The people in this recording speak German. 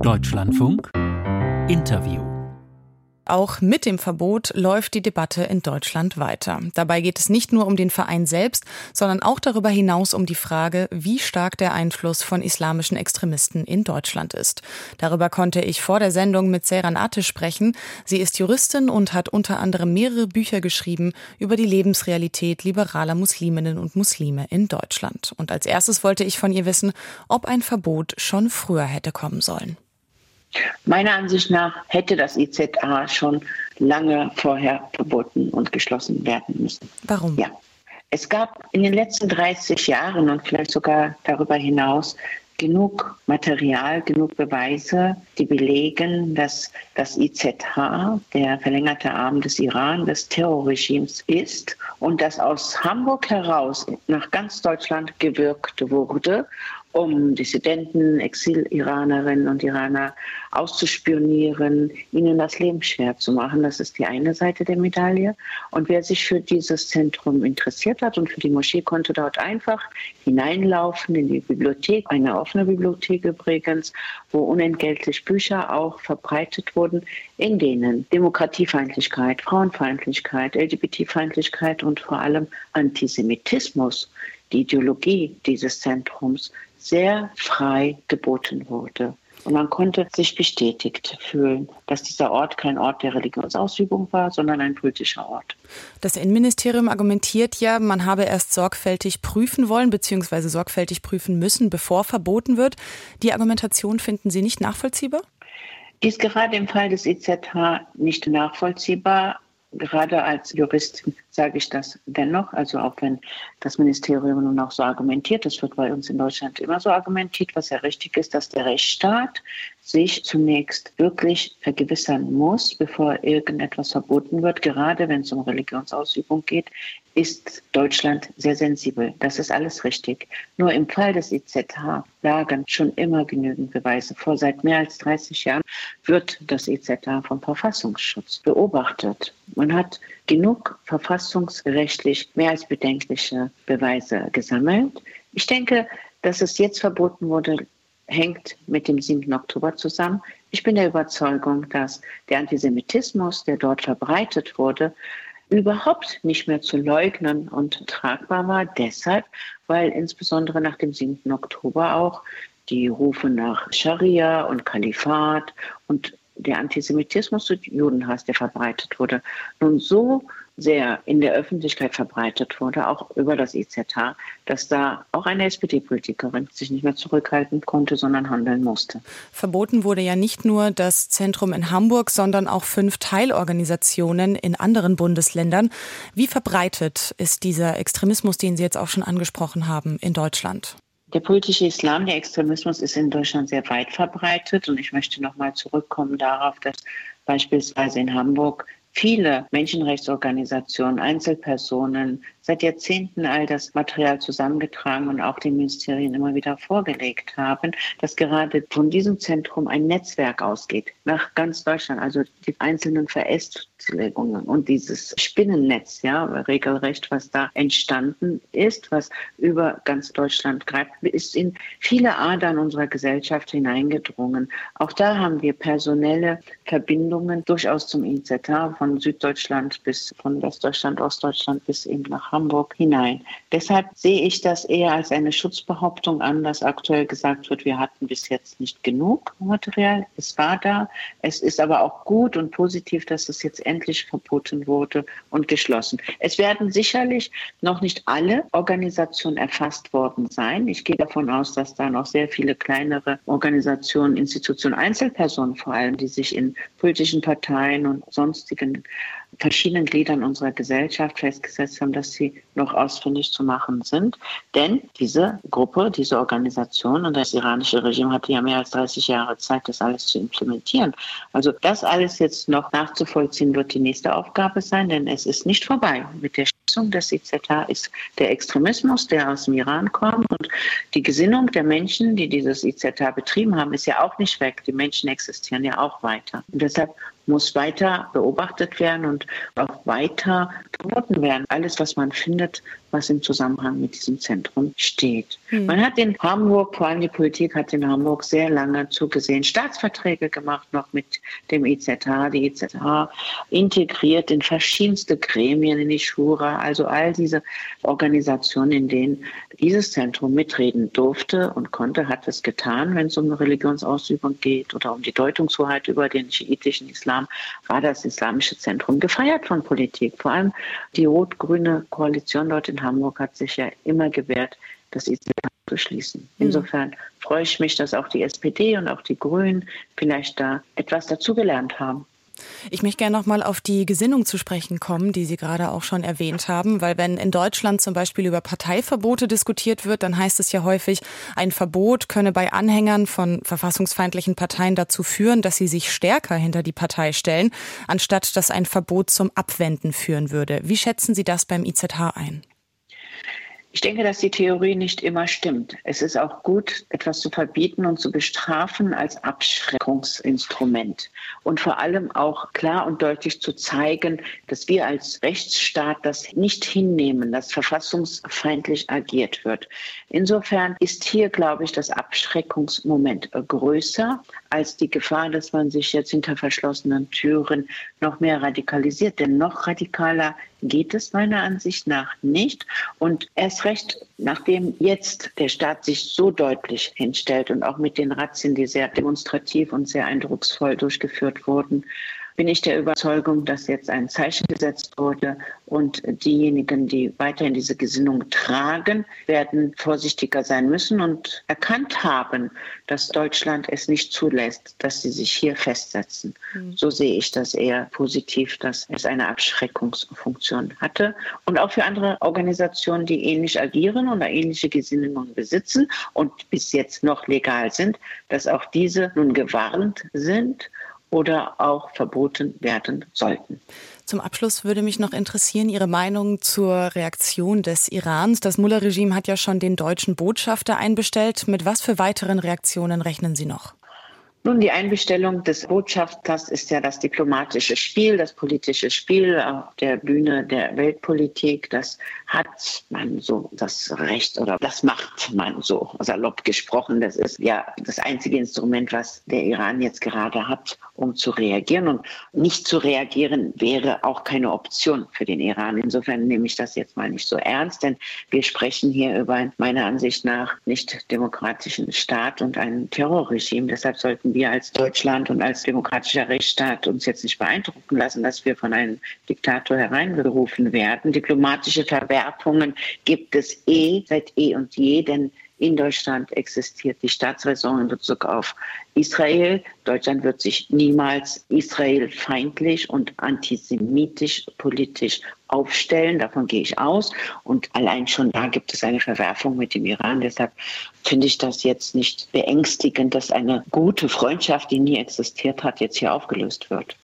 Deutschlandfunk Interview. Auch mit dem Verbot läuft die Debatte in Deutschland weiter. Dabei geht es nicht nur um den Verein selbst, sondern auch darüber hinaus um die Frage, wie stark der Einfluss von islamischen Extremisten in Deutschland ist. Darüber konnte ich vor der Sendung mit Seyran Ateş sprechen. Sie ist Juristin und hat unter anderem mehrere Bücher geschrieben über die Lebensrealität liberaler Musliminnen und Muslime in Deutschland. Und als erstes wollte ich von ihr wissen, ob ein Verbot schon früher hätte kommen sollen. Meiner Ansicht nach hätte das IZA schon lange vorher verboten und geschlossen werden müssen. Warum? Ja, es gab in den letzten 30 Jahren und vielleicht sogar darüber hinaus genug Material, genug Beweise, die belegen, dass das IZH, der verlängerte Arm des Iran, des Terrorregimes ist und dass aus Hamburg heraus nach ganz Deutschland gewirkt wurde, um Dissidenten, Exil-Iranerinnen und Iraner auszuspionieren, ihnen das Leben schwer zu machen. Das ist die eine Seite der Medaille. Und wer sich für dieses Zentrum interessiert hat und für die Moschee, konnte dort einfach hineinlaufen in die Bibliothek, eine offene Bibliothek übrigens, wo unentgeltlich Bücher auch verbreitet wurden, in denen Demokratiefeindlichkeit, Frauenfeindlichkeit, LGBT-Feindlichkeit und vor allem Antisemitismus, die Ideologie dieses Zentrums, sehr frei geboten wurde. Und man konnte sich bestätigt fühlen, dass dieser Ort kein Ort der Religionsausübung war, sondern ein politischer Ort. Das Innenministerium argumentiert ja, man habe erst sorgfältig prüfen wollen bzw. sorgfältig prüfen müssen, bevor verboten wird. Die Argumentation finden Sie nicht nachvollziehbar? Die ist gerade im Fall des IZH nicht nachvollziehbar. Gerade als Juristin sage ich das dennoch, also auch wenn das Ministerium nun auch so argumentiert, das wird bei uns in Deutschland immer so argumentiert, was ja richtig ist, dass der Rechtsstaat sich zunächst wirklich vergewissern muss, bevor irgendetwas verboten wird. Gerade wenn es um Religionsausübung geht, ist Deutschland sehr sensibel. Das ist alles richtig. Nur im Fall des IZH lagen schon immer genügend Beweise vor. Seit mehr als 30 Jahren wird das IZH vom Verfassungsschutz beobachtet. Man hat genug verfassungsrechtlich mehr als bedenkliche Beweise gesammelt. Ich denke, dass es jetzt verboten wurde, hängt mit dem 7. Oktober zusammen. Ich bin der Überzeugung, dass der Antisemitismus, der dort verbreitet wurde, überhaupt nicht mehr zu leugnen und tragbar war. Deshalb, weil insbesondere nach dem 7. Oktober auch die Rufe nach Scharia und Kalifat und der Antisemitismus und Judenhass, der verbreitet wurde, nun so sehr in der Öffentlichkeit verbreitet wurde, auch über das IZH, dass da auch eine SPD-Politikerin sich nicht mehr zurückhalten konnte, sondern handeln musste. Verboten wurde ja nicht nur das Zentrum in Hamburg, sondern auch 5 Teilorganisationen in anderen Bundesländern. Wie verbreitet ist dieser Extremismus, den Sie jetzt auch schon angesprochen haben, in Deutschland? Der politische Islam, der Extremismus ist in Deutschland sehr weit verbreitet. Und ich möchte nochmal zurückkommen darauf, dass beispielsweise in Hamburg viele Menschenrechtsorganisationen, Einzelpersonen seit Jahrzehnten all das Material zusammengetragen und auch den Ministerien immer wieder vorgelegt haben, dass gerade von diesem Zentrum ein Netzwerk ausgeht nach ganz Deutschland, also die einzelnen Verästelungen und dieses Spinnennetz, ja, regelrecht, was da entstanden ist, was über ganz Deutschland greift, ist in viele Adern unserer Gesellschaft hineingedrungen. Auch da haben wir personelle Verbindungen durchaus zum IZH, von Süddeutschland bis von Westdeutschland, Ostdeutschland bis eben nach Hamburg hinein. Deshalb sehe ich das eher als eine Schutzbehauptung an, dass aktuell gesagt wird, wir hatten bis jetzt nicht genug Material. Es war da. Es ist aber auch gut und positiv, dass es jetzt endlich verboten wurde und geschlossen. Es werden sicherlich noch nicht alle Organisationen erfasst worden sein. Ich gehe davon aus, dass da noch sehr viele kleinere Organisationen, Institutionen, Einzelpersonen vor allem, die sich in politischen Parteien und sonstigen verschiedenen Gliedern unserer Gesellschaft festgesetzt haben, dass sie noch ausfindig zu machen sind. Denn diese Gruppe, diese Organisation und das iranische Regime hatte ja mehr als 30 Jahre Zeit, das alles zu implementieren. Also das alles jetzt noch nachzuvollziehen, wird die nächste Aufgabe sein, denn es ist nicht vorbei. Mit der Schließung des IZH ist der Extremismus, der aus dem Iran kommt, und die Gesinnung der Menschen, die dieses IZH betrieben haben, ist ja auch nicht weg. Die Menschen existieren ja auch weiter. Und deshalb muss weiter beobachtet werden und auch weiter verboten werden. Alles, was man findet, was im Zusammenhang mit diesem Zentrum steht. Man hat in Hamburg, vor allem die Politik hat in Hamburg sehr lange zugesehen, Staatsverträge gemacht noch mit dem IZH, die IZH integriert in verschiedenste Gremien, in die Shura, also all diese Organisationen, in denen dieses Zentrum mitreden durfte und konnte, hat es getan, wenn es um eine Religionsausübung geht oder um die Deutungshoheit über den schiitischen Islam, war das Islamische Zentrum gefeiert von Politik. Vor allem die rot-grüne Koalition dort in Hamburg hat sich ja immer gewehrt, das IZH zu schließen. Insofern freue ich mich, dass auch die SPD und auch die Grünen vielleicht da etwas dazugelernt haben. Ich möchte gerne noch mal auf die Gesinnung zu sprechen kommen, die Sie gerade auch schon erwähnt haben, weil wenn in Deutschland zum Beispiel über Parteiverbote diskutiert wird, dann heißt es ja häufig, ein Verbot könne bei Anhängern von verfassungsfeindlichen Parteien dazu führen, dass sie sich stärker hinter die Partei stellen, anstatt dass ein Verbot zum Abwenden führen würde. Wie schätzen Sie das beim IZH ein? Ich denke, dass die Theorie nicht immer stimmt. Es ist auch gut, etwas zu verbieten und zu bestrafen als Abschreckungsinstrument. Und vor allem auch klar und deutlich zu zeigen, dass wir als Rechtsstaat das nicht hinnehmen, dass verfassungsfeindlich agiert wird. Insofern ist hier, glaube ich, das Abschreckungsmoment größer als die Gefahr, dass man sich jetzt hinter verschlossenen Türen noch mehr radikalisiert. Denn noch radikaler geht es meiner Ansicht nach nicht. Und erst recht, nachdem jetzt der Staat sich so deutlich hinstellt und auch mit den Razzien, die sehr demonstrativ und sehr eindrucksvoll durchgeführt wurden, bin ich der Überzeugung, dass jetzt ein Zeichen gesetzt wurde und diejenigen, die weiterhin diese Gesinnung tragen, werden vorsichtiger sein müssen und erkannt haben, dass Deutschland es nicht zulässt, dass sie sich hier festsetzen. So sehe ich das eher positiv, dass es eine Abschreckungsfunktion hatte und auch für andere Organisationen, die ähnlich agieren oder ähnliche Gesinnungen besitzen und bis jetzt noch legal sind, dass auch diese nun gewarnt sind oder auch verboten werden sollten. Zum Abschluss würde mich noch interessieren Ihre Meinung zur Reaktion des Irans. Das Mullah-Regime hat ja schon den deutschen Botschafter einbestellt. Mit was für weiteren Reaktionen rechnen Sie noch? Nun, die Einbestellung des Botschafters ist ja das diplomatische Spiel, das politische Spiel auf der Bühne der Weltpolitik. Das hat man so das Recht oder das macht man so salopp gesprochen. Das ist ja das einzige Instrument, was der Iran jetzt gerade hat, um zu reagieren. Und nicht zu reagieren wäre auch keine Option für den Iran. Insofern nehme ich das jetzt mal nicht so ernst, denn wir sprechen hier über einen meiner Ansicht nach nicht demokratischen Staat und ein Terrorregime. Deshalb sollten wir als Deutschland und als demokratischer Rechtsstaat uns jetzt nicht beeindrucken lassen, dass wir von einem Diktator hereinberufen werden. Diplomatische Verwerfungen gibt es seit und je, denn in Deutschland existiert die Staatsräson in Bezug auf Israel. Deutschland wird sich niemals israelfeindlich und antisemitisch politisch aufstellen. Davon gehe ich aus. Und allein schon da gibt es eine Verwerfung mit dem Iran. Deshalb finde ich das jetzt nicht beängstigend, dass eine gute Freundschaft, die nie existiert hat, jetzt hier aufgelöst wird.